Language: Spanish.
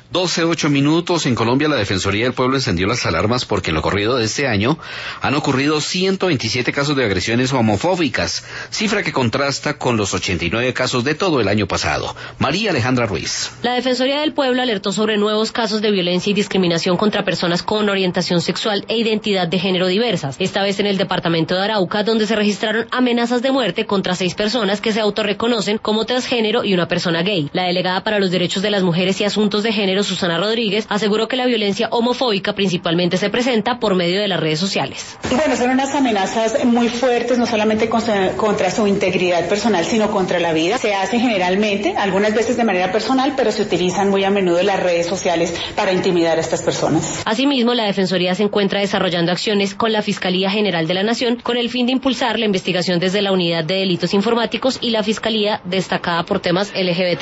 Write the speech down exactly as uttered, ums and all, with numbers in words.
doce, ocho minutos. En Colombia, la Defensoría del Pueblo encendió las alarmas porque en lo corrido de este año han ocurrido ciento veintisiete casos de agresiones homofóbicas, cifra que contrasta con los ochenta y nueve casos de todo el año pasado. María Alejandra Ruiz. La Defensoría del Pueblo alertó sobre nuevos casos de violencia y discriminación contra personas con orientación sexual e identidad de género diversas, esta vez en el departamento de Arauca, donde se registraron amenazas de muerte contra seis personas que se autorreconocen como transgénero y una persona gay. La delegada para los derechos de las mujeres y asuntos de género, Susana Rodríguez, aseguró que la violencia homofóbica principalmente se presenta por medio de las redes sociales. Bueno, son unas amenazas muy fuertes, no solamente contra, contra su integridad personal, sino contra la vida. Se hacen generalmente, algunas veces de manera personal, pero se utilizan muy a menudo las redes sociales para intimidar a estas personas. Asimismo, la Defensoría se encuentra desarrollando acciones con la Fiscalía General de la Nación con el fin de impulsar la investigación desde la Unidad de Delitos Informáticos y la Fiscalía destacada por temas L G B T.